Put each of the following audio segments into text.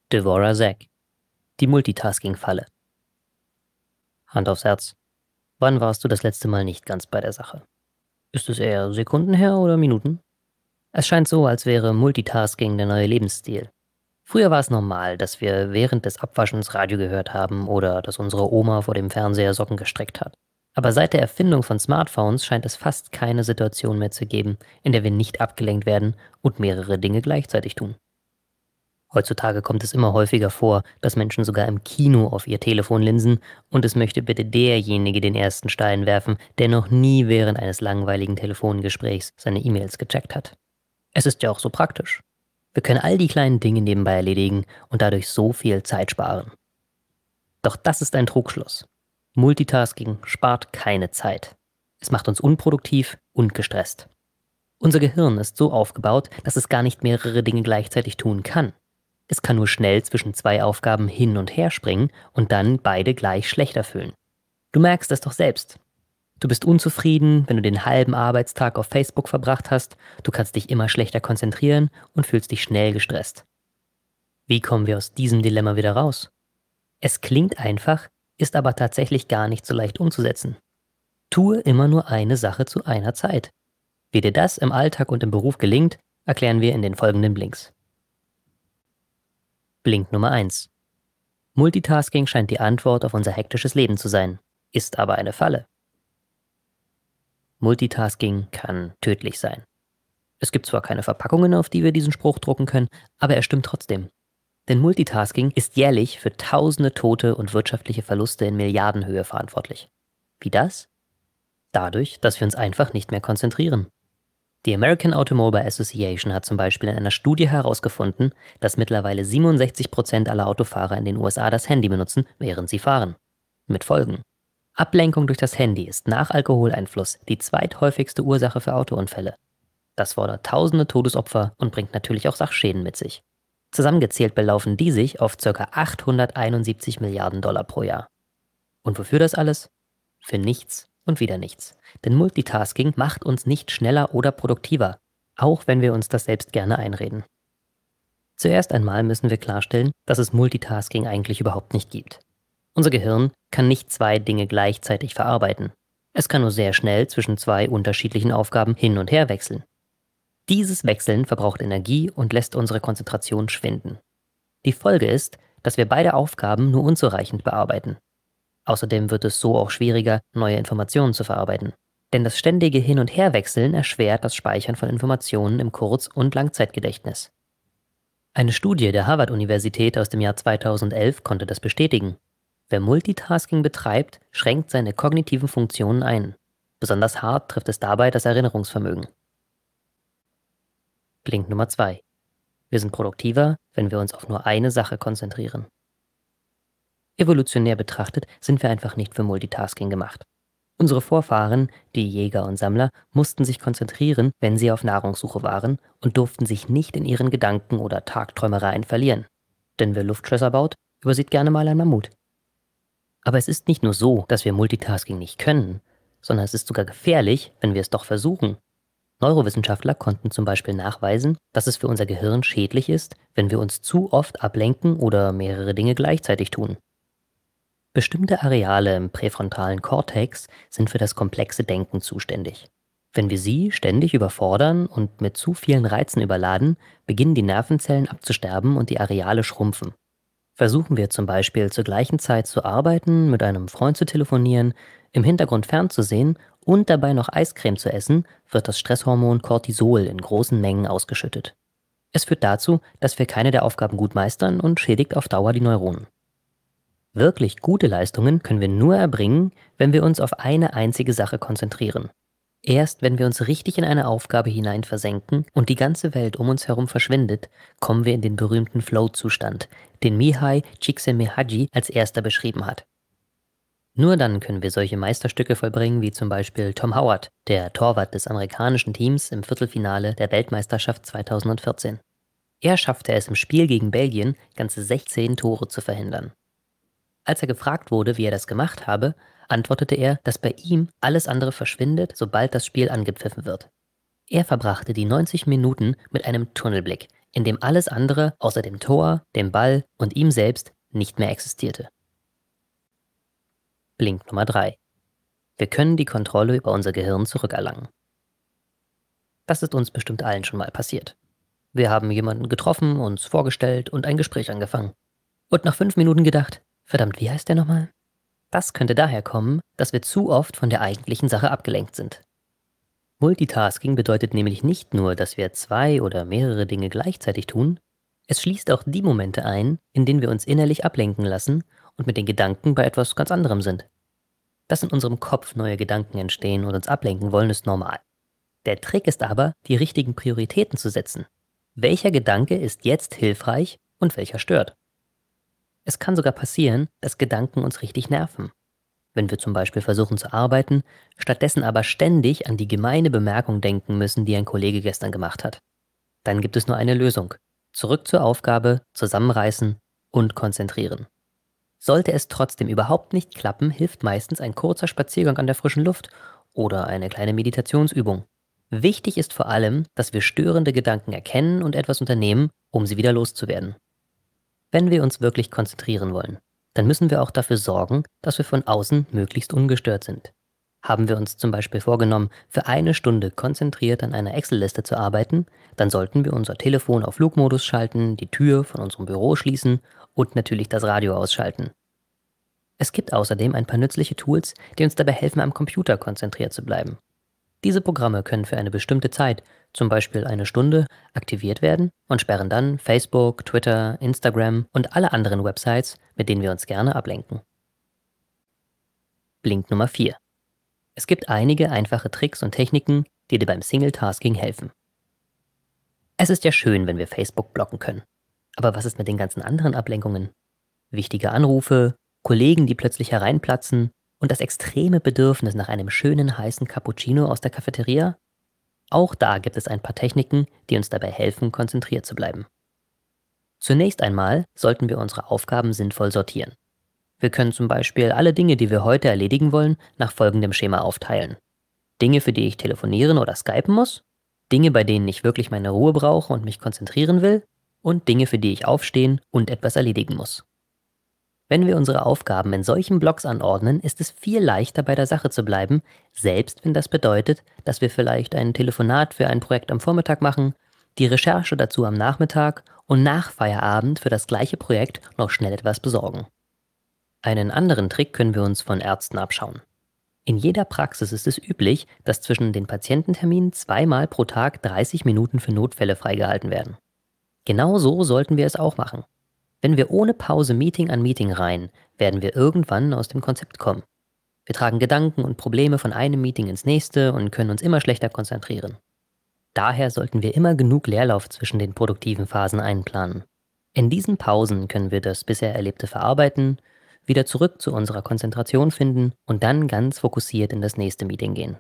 Dvorak, die Multitasking-Falle. Hand aufs Herz. Wann warst du das letzte Mal nicht ganz bei der Sache? Ist es eher Sekunden her oder Minuten? Es scheint so, als wäre Multitasking der neue Lebensstil. Früher war es normal, dass wir während des Abwaschens Radio gehört haben oder dass unsere Oma vor dem Fernseher Socken gestrickt hat. Aber seit der Erfindung von Smartphones scheint es fast keine Situation mehr zu geben, in der wir nicht abgelenkt werden und mehrere Dinge gleichzeitig tun. Heutzutage kommt es immer häufiger vor, dass Menschen sogar im Kino auf ihr Telefon linsen und es möchte bitte derjenige den ersten Stein werfen, der noch nie während eines langweiligen Telefongesprächs seine E-Mails gecheckt hat. Es ist ja auch so praktisch. Wir können all die kleinen Dinge nebenbei erledigen und dadurch so viel Zeit sparen. Doch das ist ein Trugschluss. Multitasking spart keine Zeit. Es macht uns unproduktiv und gestresst. Unser Gehirn ist so aufgebaut, dass es gar nicht mehrere Dinge gleichzeitig tun kann. Es kann nur schnell zwischen zwei Aufgaben hin und her springen und dann beide gleich schlecht erfüllen. Du merkst es doch selbst. Du bist unzufrieden, wenn du den halben Arbeitstag auf Facebook verbracht hast, du kannst dich immer schlechter konzentrieren und fühlst dich schnell gestresst. Wie kommen wir aus diesem Dilemma wieder raus? Es klingt einfach, ist aber tatsächlich gar nicht so leicht umzusetzen. Tue immer nur eine Sache zu einer Zeit. Wie dir das im Alltag und im Beruf gelingt, erklären wir in den folgenden Blinks. Blink Nummer 1. Multitasking scheint die Antwort auf unser hektisches Leben zu sein, ist aber eine Falle. Multitasking kann tödlich sein. Es gibt zwar keine Verpackungen, auf die wir diesen Spruch drucken können, aber er stimmt trotzdem. Denn Multitasking ist jährlich für tausende Tote und wirtschaftliche Verluste in Milliardenhöhe verantwortlich. Wie das? Dadurch, dass wir uns einfach nicht mehr konzentrieren. Die American Automobile Association hat zum Beispiel in einer Studie herausgefunden, dass mittlerweile 67% aller Autofahrer in den USA das Handy benutzen, während sie fahren. Mit Folgen. Ablenkung durch das Handy ist nach Alkoholeinfluss die zweithäufigste Ursache für Autounfälle. Das fordert tausende Todesopfer und bringt natürlich auch Sachschäden mit sich. Zusammengezählt belaufen die sich auf ca. 871 Milliarden Dollar pro Jahr. Und wofür das alles? Für nichts und wieder nichts. Denn Multitasking macht uns nicht schneller oder produktiver, auch wenn wir uns das selbst gerne einreden. Zuerst einmal müssen wir klarstellen, dass es Multitasking eigentlich überhaupt nicht gibt. Unser Gehirn kann nicht zwei Dinge gleichzeitig verarbeiten. Es kann nur sehr schnell zwischen zwei unterschiedlichen Aufgaben hin und her wechseln. Dieses Wechseln verbraucht Energie und lässt unsere Konzentration schwinden. Die Folge ist, dass wir beide Aufgaben nur unzureichend bearbeiten. Außerdem wird es so auch schwieriger, neue Informationen zu verarbeiten. Denn das ständige Hin- und Herwechseln erschwert das Speichern von Informationen im Kurz- und Langzeitgedächtnis. Eine Studie der Harvard-Universität aus dem Jahr 2011 konnte das bestätigen. Wer Multitasking betreibt, schränkt seine kognitiven Funktionen ein. Besonders hart trifft es dabei das Erinnerungsvermögen. Blink Nummer 2. Wir sind produktiver, wenn wir uns auf nur eine Sache konzentrieren. Evolutionär betrachtet sind wir einfach nicht für Multitasking gemacht. Unsere Vorfahren, die Jäger und Sammler, mussten sich konzentrieren, wenn sie auf Nahrungssuche waren und durften sich nicht in ihren Gedanken oder Tagträumereien verlieren. Denn wer Luftschlösser baut, übersieht gerne mal ein Mammut. Aber es ist nicht nur so, dass wir Multitasking nicht können, sondern es ist sogar gefährlich, wenn wir es doch versuchen. Neurowissenschaftler konnten zum Beispiel nachweisen, dass es für unser Gehirn schädlich ist, wenn wir uns zu oft ablenken oder mehrere Dinge gleichzeitig tun. Bestimmte Areale im präfrontalen Kortex sind für das komplexe Denken zuständig. Wenn wir sie ständig überfordern und mit zu vielen Reizen überladen, beginnen die Nervenzellen abzusterben und die Areale schrumpfen. Versuchen wir zum Beispiel zur gleichen Zeit zu arbeiten, mit einem Freund zu telefonieren, im Hintergrund fernzusehen und dabei noch Eiscreme zu essen, wird das Stresshormon Cortisol in großen Mengen ausgeschüttet. Es führt dazu, dass wir keine der Aufgaben gut meistern und schädigt auf Dauer die Neuronen. Wirklich gute Leistungen können wir nur erbringen, wenn wir uns auf eine einzige Sache konzentrieren. Erst wenn wir uns richtig in eine Aufgabe hinein versenken und die ganze Welt um uns herum verschwindet, kommen wir in den berühmten Flow-Zustand, den Mihai Csikszentmihalyi als erster beschrieben hat. Nur dann können wir solche Meisterstücke vollbringen wie zum Beispiel Tom Howard, der Torwart des amerikanischen Teams im Viertelfinale der Weltmeisterschaft 2014. Er schaffte es im Spiel gegen Belgien, ganze 16 Tore zu verhindern. Als er gefragt wurde, wie er das gemacht habe, antwortete er, dass bei ihm alles andere verschwindet, sobald das Spiel angepfiffen wird. Er verbrachte die 90 Minuten mit einem Tunnelblick, in dem alles andere außer dem Tor, dem Ball und ihm selbst nicht mehr existierte. Blink Nummer 3. Wir können die Kontrolle über unser Gehirn zurückerlangen. Das ist uns bestimmt allen schon mal passiert. Wir haben jemanden getroffen, uns vorgestellt und ein Gespräch angefangen. Und nach 5 Minuten gedacht, verdammt, wie heißt der nochmal? Das könnte daher kommen, dass wir zu oft von der eigentlichen Sache abgelenkt sind. Multitasking bedeutet nämlich nicht nur, dass wir 2 oder mehrere Dinge gleichzeitig tun, es schließt auch die Momente ein, in denen wir uns innerlich ablenken lassen und mit den Gedanken bei etwas ganz anderem sind. Dass in unserem Kopf neue Gedanken entstehen und uns ablenken wollen, ist normal. Der Trick ist aber, die richtigen Prioritäten zu setzen. Welcher Gedanke ist jetzt hilfreich und welcher stört? Es kann sogar passieren, dass Gedanken uns richtig nerven. Wenn wir zum Beispiel versuchen zu arbeiten, stattdessen aber ständig an die gemeine Bemerkung denken müssen, die ein Kollege gestern gemacht hat. Dann gibt es nur eine Lösung. Zurück zur Aufgabe, zusammenreißen und konzentrieren. Sollte es trotzdem überhaupt nicht klappen, hilft meistens ein kurzer Spaziergang an der frischen Luft oder eine kleine Meditationsübung. Wichtig ist vor allem, dass wir störende Gedanken erkennen und etwas unternehmen, um sie wieder loszuwerden. Wenn wir uns wirklich konzentrieren wollen, dann müssen wir auch dafür sorgen, dass wir von außen möglichst ungestört sind. Haben wir uns zum Beispiel vorgenommen, für 1 Stunde konzentriert an einer Excel-Liste zu arbeiten, dann sollten wir unser Telefon auf Flugmodus schalten, die Tür von unserem Büro schließen und natürlich das Radio ausschalten. Es gibt außerdem ein paar nützliche Tools, die uns dabei helfen, am Computer konzentriert zu bleiben. Diese Programme können für eine bestimmte Zeit, zum Beispiel 1 Stunde, aktiviert werden und sperren dann Facebook, Twitter, Instagram und alle anderen Websites, mit denen wir uns gerne ablenken. Blink Nummer 4. Es gibt einige einfache Tricks und Techniken, die dir beim Single-Tasking helfen. Es ist ja schön, wenn wir Facebook blocken können. Aber was ist mit den ganzen anderen Ablenkungen? Wichtige Anrufe, Kollegen, die plötzlich hereinplatzen und das extreme Bedürfnis nach einem schönen heißen Cappuccino aus der Cafeteria? Auch da gibt es ein paar Techniken, die uns dabei helfen, konzentriert zu bleiben. Zunächst einmal sollten wir unsere Aufgaben sinnvoll sortieren. Wir können zum Beispiel alle Dinge, die wir heute erledigen wollen, nach folgendem Schema aufteilen. Dinge, für die ich telefonieren oder skypen muss, Dinge, bei denen ich wirklich meine Ruhe brauche und mich konzentrieren will, und Dinge, für die ich aufstehen und etwas erledigen muss. Wenn wir unsere Aufgaben in solchen Blocks anordnen, ist es viel leichter, bei der Sache zu bleiben, selbst wenn das bedeutet, dass wir vielleicht ein Telefonat für ein Projekt am Vormittag machen, die Recherche dazu am Nachmittag und nach Feierabend für das gleiche Projekt noch schnell etwas besorgen. Einen anderen Trick können wir uns von Ärzten abschauen. In jeder Praxis ist es üblich, dass zwischen den Patiententerminen 2-mal pro Tag 30 Minuten für Notfälle freigehalten werden. Genau so sollten wir es auch machen. Wenn wir ohne Pause Meeting an Meeting reihen, werden wir irgendwann aus dem Konzept kommen. Wir tragen Gedanken und Probleme von einem Meeting ins nächste und können uns immer schlechter konzentrieren. Daher sollten wir immer genug Leerlauf zwischen den produktiven Phasen einplanen. In diesen Pausen können wir das bisher Erlebte verarbeiten, wieder zurück zu unserer Konzentration finden und dann ganz fokussiert in das nächste Meeting gehen.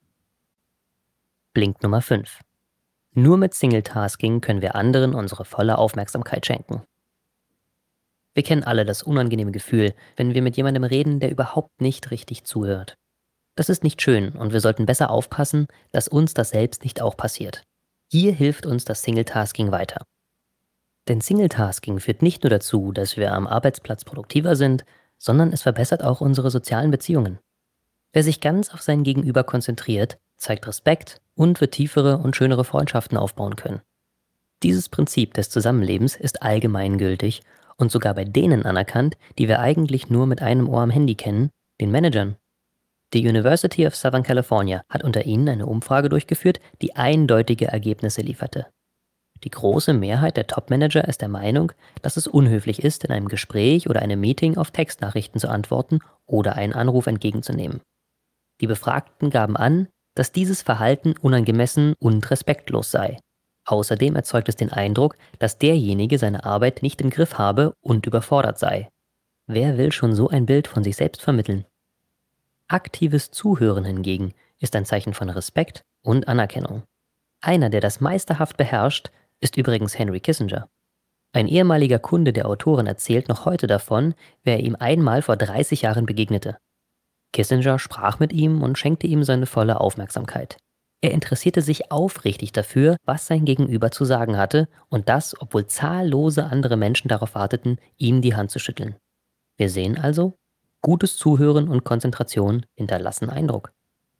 Blink Nummer 5. Nur mit Single-Tasking können wir anderen unsere volle Aufmerksamkeit schenken. Wir kennen alle das unangenehme Gefühl, wenn wir mit jemandem reden, der überhaupt nicht richtig zuhört. Das ist nicht schön und wir sollten besser aufpassen, dass uns das selbst nicht auch passiert. Hier hilft uns das Single-Tasking weiter. Denn Single-Tasking führt nicht nur dazu, dass wir am Arbeitsplatz produktiver sind, sondern es verbessert auch unsere sozialen Beziehungen. Wer sich ganz auf sein Gegenüber konzentriert, zeigt Respekt und wird tiefere und schönere Freundschaften aufbauen können. Dieses Prinzip des Zusammenlebens ist allgemeingültig und sogar bei denen anerkannt, die wir eigentlich nur mit einem Ohr am Handy kennen, den Managern. Die University of Southern California hat unter ihnen eine Umfrage durchgeführt, die eindeutige Ergebnisse lieferte. Die große Mehrheit der Top-Manager ist der Meinung, dass es unhöflich ist, in einem Gespräch oder einem Meeting auf Textnachrichten zu antworten oder einen Anruf entgegenzunehmen. Die Befragten gaben an, dass dieses Verhalten unangemessen und respektlos sei. Außerdem erzeugt es den Eindruck, dass derjenige seine Arbeit nicht im Griff habe und überfordert sei. Wer will schon so ein Bild von sich selbst vermitteln? Aktives Zuhören hingegen ist ein Zeichen von Respekt und Anerkennung. Einer, der das meisterhaft beherrscht, ist übrigens Henry Kissinger. Ein ehemaliger Kunde der Autorin erzählt noch heute davon, wer ihm einmal vor 30 Jahren begegnete. Kissinger sprach mit ihm und schenkte ihm seine volle Aufmerksamkeit. Er interessierte sich aufrichtig dafür, was sein Gegenüber zu sagen hatte, und das, obwohl zahllose andere Menschen darauf warteten, ihm die Hand zu schütteln. Wir sehen also, gutes Zuhören und Konzentration hinterlassen Eindruck.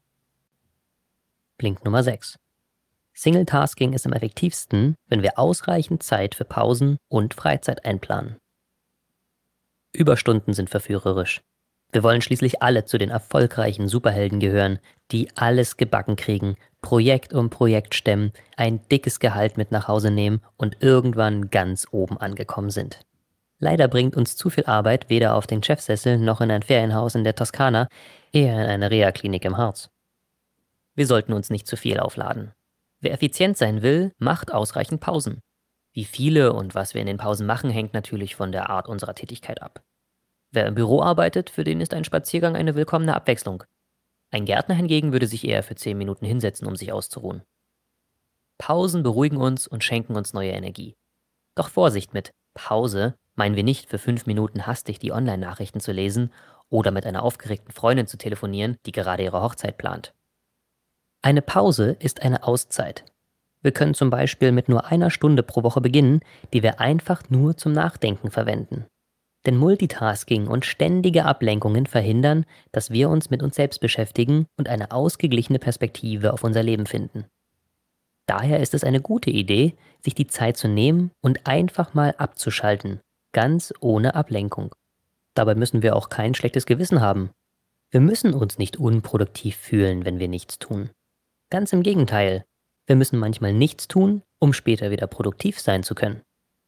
Blink Nummer 6. Singletasking ist am effektivsten, wenn wir ausreichend Zeit für Pausen und Freizeit einplanen. Überstunden sind verführerisch. Wir wollen schließlich alle zu den erfolgreichen Superhelden gehören, die alles gebacken kriegen, Projekt um Projekt stemmen, ein dickes Gehalt mit nach Hause nehmen und irgendwann ganz oben angekommen sind. Leider bringt uns zu viel Arbeit weder auf den Chefsessel noch in ein Ferienhaus in der Toskana, eher in eine Reha-Klinik im Harz. Wir sollten uns nicht zu viel aufladen. Wer effizient sein will, macht ausreichend Pausen. Wie viele und was wir in den Pausen machen, hängt natürlich von der Art unserer Tätigkeit ab. Wer im Büro arbeitet, für den ist ein Spaziergang eine willkommene Abwechslung. Ein Gärtner hingegen würde sich eher für 10 Minuten hinsetzen, um sich auszuruhen. Pausen beruhigen uns und schenken uns neue Energie. Doch Vorsicht mit Pause meinen wir nicht für 5 Minuten hastig die Online-Nachrichten zu lesen oder mit einer aufgeregten Freundin zu telefonieren, die gerade ihre Hochzeit plant. Eine Pause ist eine Auszeit. Wir können zum Beispiel mit nur einer Stunde pro Woche beginnen, die wir einfach nur zum Nachdenken verwenden. Denn Multitasking und ständige Ablenkungen verhindern, dass wir uns mit uns selbst beschäftigen und eine ausgeglichene Perspektive auf unser Leben finden. Daher ist es eine gute Idee, sich die Zeit zu nehmen und einfach mal abzuschalten, ganz ohne Ablenkung. Dabei müssen wir auch kein schlechtes Gewissen haben. Wir müssen uns nicht unproduktiv fühlen, wenn wir nichts tun. Ganz im Gegenteil, wir müssen manchmal nichts tun, um später wieder produktiv sein zu können.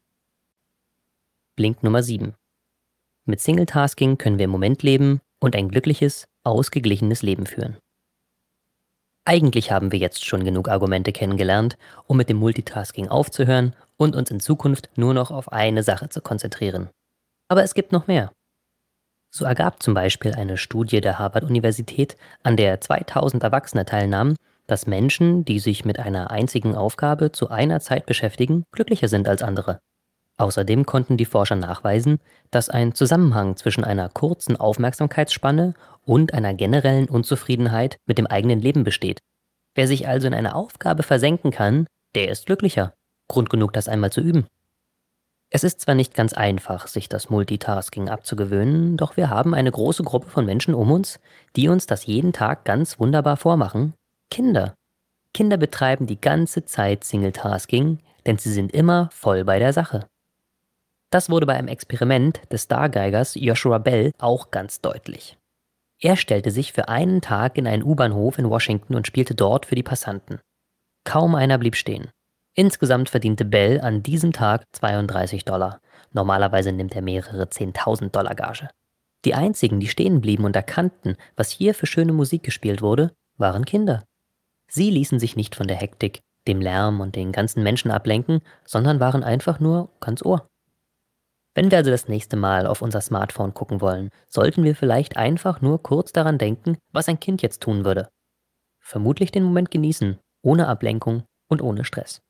Blink Nummer 7. Mit Singletasking können wir im Moment leben und ein glückliches, ausgeglichenes Leben führen. Eigentlich haben wir jetzt schon genug Argumente kennengelernt, um mit dem Multitasking aufzuhören und uns in Zukunft nur noch auf eine Sache zu konzentrieren. Aber es gibt noch mehr. So ergab zum Beispiel eine Studie der Harvard-Universität, an der 2000 Erwachsene teilnahmen, dass Menschen, die sich mit einer einzigen Aufgabe zu einer Zeit beschäftigen, glücklicher sind als andere. Außerdem konnten die Forscher nachweisen, dass ein Zusammenhang zwischen einer kurzen Aufmerksamkeitsspanne und einer generellen Unzufriedenheit mit dem eigenen Leben besteht. Wer sich also in eine Aufgabe versenken kann, der ist glücklicher. Grund genug, das einmal zu üben. Es ist zwar nicht ganz einfach, sich das Multitasking abzugewöhnen, doch wir haben eine große Gruppe von Menschen um uns, die uns das jeden Tag ganz wunderbar vormachen. Kinder. Kinder betreiben die ganze Zeit Singletasking, denn sie sind immer voll bei der Sache. Das wurde bei einem Experiment des Stargeigers Joshua Bell auch ganz deutlich. Er stellte sich für einen Tag in einen U-Bahnhof in Washington und spielte dort für die Passanten. Kaum einer blieb stehen. Insgesamt verdiente Bell an diesem Tag $32. Normalerweise nimmt er mehrere 10.000 Dollar Gage. Die einzigen, die stehen blieben und erkannten, was hier für schöne Musik gespielt wurde, waren Kinder. Sie ließen sich nicht von der Hektik, dem Lärm und den ganzen Menschen ablenken, sondern waren einfach nur ganz Ohr. Wenn wir also das nächste Mal auf unser Smartphone gucken wollen, sollten wir vielleicht einfach nur kurz daran denken, was ein Kind jetzt tun würde. Vermutlich den Moment genießen, ohne Ablenkung und ohne Stress.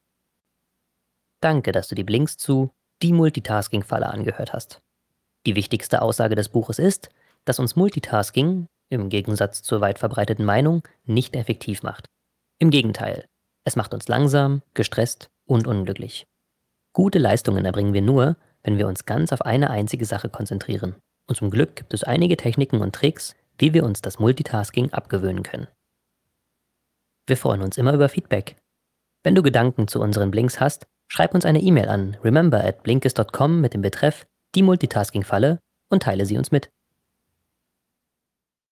Danke, dass du die Blinks zu Die Multitasking-Falle angehört hast. Die wichtigste Aussage des Buches ist, dass uns Multitasking, im Gegensatz zur weit verbreiteten Meinung, nicht effektiv macht. Im Gegenteil, es macht uns langsam, gestresst und unglücklich. Gute Leistungen erbringen wir nur, wenn wir uns ganz auf eine einzige Sache konzentrieren. Und zum Glück gibt es einige Techniken und Tricks, wie wir uns das Multitasking abgewöhnen können. Wir freuen uns immer über Feedback. Wenn du Gedanken zu unseren Blinks hast, schreib uns eine E-Mail an remember@blinkist.com mit dem Betreff Die Multitasking-Falle und teile sie uns mit.